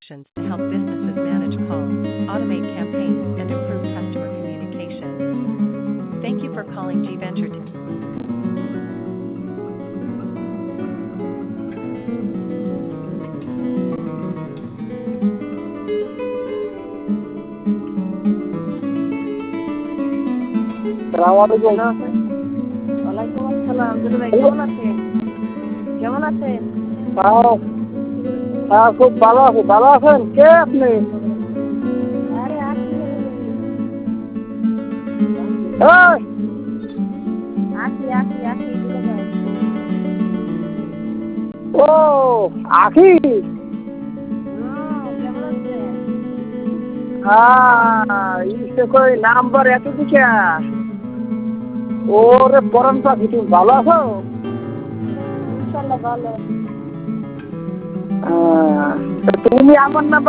solutions to help businesses manage calls, automate campaigns, and improve customer communication. Thank you for calling G Venture. আসসালামু আলাইকুম। ওয়ালাইকুম আসসালাম। দুলু ভাই কেমন আছেন? কেমন আছেন? হ্যাঁ, হ্যাঁ, খুব ভালো আছি। ভালো আছেন? কে আপনি? আরে আছি এই, দুলু ভাই। ও আখি। কেমন আছেন? হ্যাঁ, ইসে কই নাম্বার এত দিকে। ওরে পরম পাখি, তুমি ভালো আছো? ইনশাআল্লাহ ভালো। তুমি আমার নাম্বার